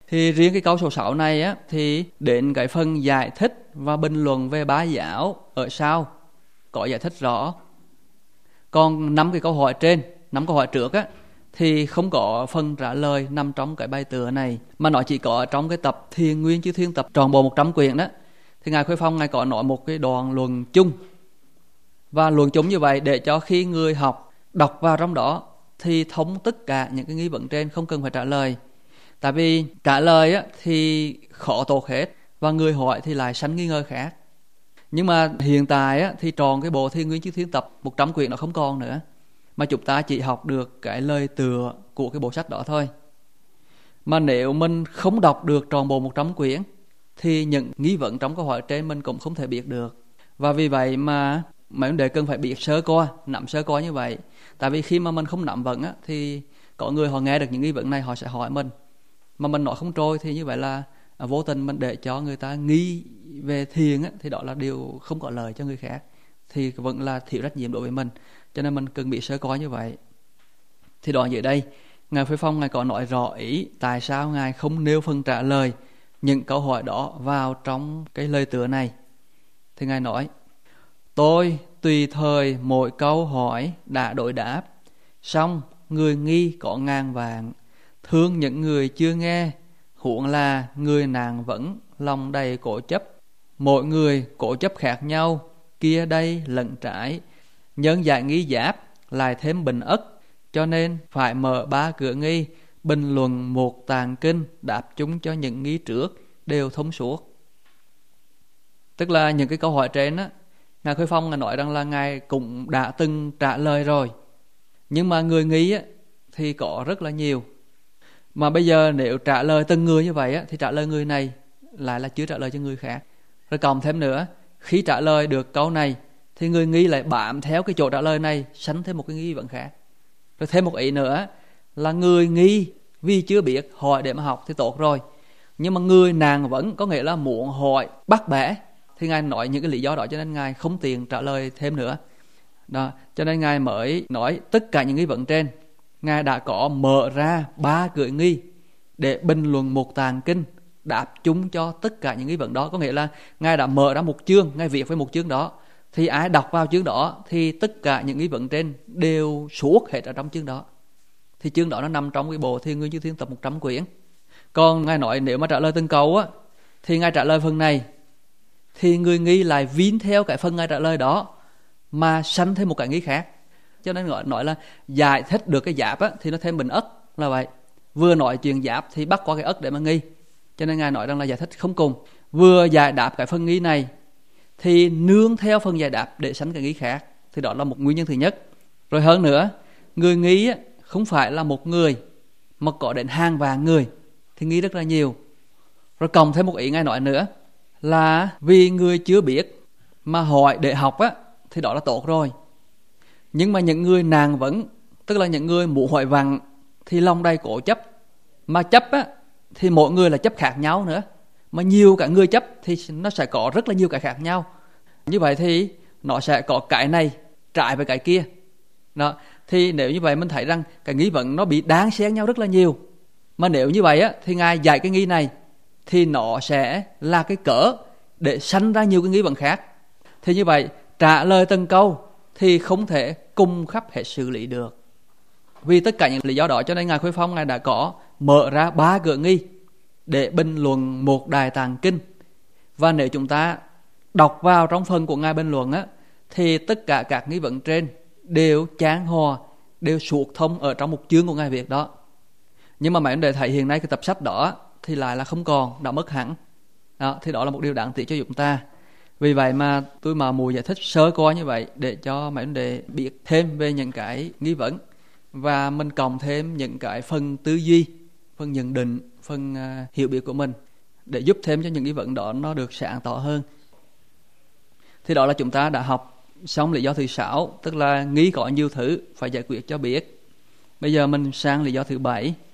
Thì riêng cái câu số 6 này á, thì đến cái phần giải thích và bình luận về bá giáo ở sau có giải thích rõ. Còn 5 cái câu hỏi trên, 5 câu hỏi trước á, thì không có phần trả lời nằm trong cái bài tựa này, mà nó chỉ có trong cái tập Thiền Nguyên Chư Thiên, tập trọn bộ 100 quyển đó. Thì Ngài Khuê Phong Ngài có nói một cái đoạn luận chung, và luận chung như vậy để cho khi người học đọc vào trong đó thì thông tất cả những cái nghi vấn trên, không cần phải trả lời. Tại vì trả lời á, thì khó tột hết, và người hỏi thì lại sanh nghi ngờ khác. Nhưng mà hiện tại á, thì tròn cái bộ Thiền Nguyên Chư Thiên tập 100 quyển nó không còn nữa, mà chúng ta chỉ học được cái lời tựa của cái bộ sách đó thôi. Mà nếu mình không đọc được tròn bộ 100 quyển thì những nghi vấn trong câu hỏi trên mình cũng không thể biết được. Và vì vậy mà mấy vấn đề cần phải biết sơ qua, nắm sơ qua như vậy. Tại vì khi mà mình không nắm vững á, thì có người họ nghe được những nghi vấn này họ sẽ hỏi mình, mà mình nói không trôi thì như vậy là vô tình mình để cho người ta nghi về thiền á, thì đó là điều không có lợi cho người khác, thì vẫn là thiếu trách nhiệm đối với mình. Cho nên mình cần bị sơ coi như vậy. Thì đoạn dưới đây Ngài Phê Phong Ngài có nói rõ ý tại sao Ngài không nêu phần trả lời những câu hỏi đó vào trong cái lời tựa này. Thì Ngài nói: tôi tùy thời mỗi câu hỏi đã đối đáp, song người nghi có ngàn vạn, thương những người chưa nghe, huống là người nàng vẫn lòng đầy cố chấp. Mỗi người cố chấp khác nhau, kia đây lẫn trái, nhân giải nghi giáp lại thêm bình ất, cho nên phải mở 3 cửa nghi, bình luận một tàng kinh, đáp chúng cho những nghi trước đều thông suốt. Tức là những cái câu hỏi trên á, Ngài Khơi Phong Ngài nói rằng là Ngài cũng đã từng trả lời rồi, nhưng mà người nghi á, thì có rất là nhiều. Mà bây giờ nếu trả lời từng người như vậy á, thì trả lời người này lại là chưa trả lời cho người khác. Rồi cộng thêm nữa, khi trả lời được câu này thì người nghi lại bám theo cái chỗ trả lời này, sánh thêm một cái nghi vấn khác. Rồi thêm một ý nữa là người nghi vì chưa biết hỏi để mà học thì tốt rồi, nhưng mà người nàng vẫn có nghĩa là muốn hỏi bắt bẻ, thì Ngài nói những cái lý do đó cho nên Ngài không tiện trả lời thêm nữa đó. Cho nên Ngài mới nói tất cả những nghi vấn trên, Ngài đã có mở ra 3 cửa nghi để bình luận một tàng kinh, đáp chúng cho tất cả những nghi vấn đó. Có nghĩa là Ngài đã mở ra một chương, Ngài viết với một chương đó, thì ai đọc vào chương đó thì tất cả những nghi vấn trên đều suốt hết ở trong chương đó. Thì chương đó nó nằm trong cái bộ Thiền Nguyên Chư Thiên tập 100 quyển. Còn Ngài nói nếu mà trả lời từng câu á, thì Ngài trả lời phần này thì người nghi lại vín theo cái phần Ngài trả lời đó mà sanh thêm một cái nghi khác. Cho nên nói là giải thích được cái giáp á, thì nó thêm bình ất là vậy. Vừa nói chuyện giáp thì bắt qua cái ất để mà nghi. Cho nên Ngài nói rằng là giải thích không cùng. Vừa giải đáp cái phần nghi này thì nương theo phần giải đáp để sanh cái nghi khác. Thì đó là một nguyên nhân thứ nhất. Rồi hơn nữa, người nghi á, không phải là một người mà có đến hàng vạn người, thì nghi rất là nhiều. Rồi cộng thêm một ý Ngài nói nữa là vì người chưa biết mà hỏi để học á, thì đó là tốt rồi. Nhưng mà những người nàng vẫn, tức là những người muốn hỏi vặn thì lòng đầy cố chấp. Mà chấp á, thì mỗi người là chấp khác nhau nữa. Mà nhiều cả người chấp thì nó sẽ có rất là nhiều cái khác nhau. Như vậy thì nó sẽ có cái này trái với cái kia đó. Thì nếu như vậy mình thấy rằng cái nghi vấn nó bị đáng xen nhau rất là nhiều. Mà nếu như vậy á, thì Ngài dạy cái nghi này thì nó sẽ là cái cỡ để sanh ra nhiều cái nghi vấn khác. Thì như vậy trả lời từng câu thì không thể cung khắp hệ xử lý được. Vì tất cả những lý do đó cho nên Ngài Khuê Phong Ngài đã có mở ra 3 cửa nghi để bình luận một Đại Tạng Kinh. Và nếu chúng ta đọc vào trong phần của Ngài bình luận á, thì tất cả các nghi vấn trên đều chan hòa, đều suột thông ở trong một chương của Ngài viết đó. Nhưng mà mấy vấn đề thấy hiện nay cái tập sách đó thì lại là không còn, đã mất hẳn đó. Thì đó là một điều đáng tiếc cho chúng ta. Vì vậy mà tôi mà mùi giải thích sơ qua như vậy để cho mấy vấn đề biết thêm về những cái nghi vấn, và mình cộng thêm những cái phần tư duy, phần nhận định, phần hiểu biết của mình để giúp thêm cho những nghi vấn đó nó được sáng tỏ hơn. Thì đó là chúng ta đã học xong lý do thứ 6, tức là nghi có nhiều thứ phải giải quyết cho biết. Bây giờ mình sang lý do thứ 7.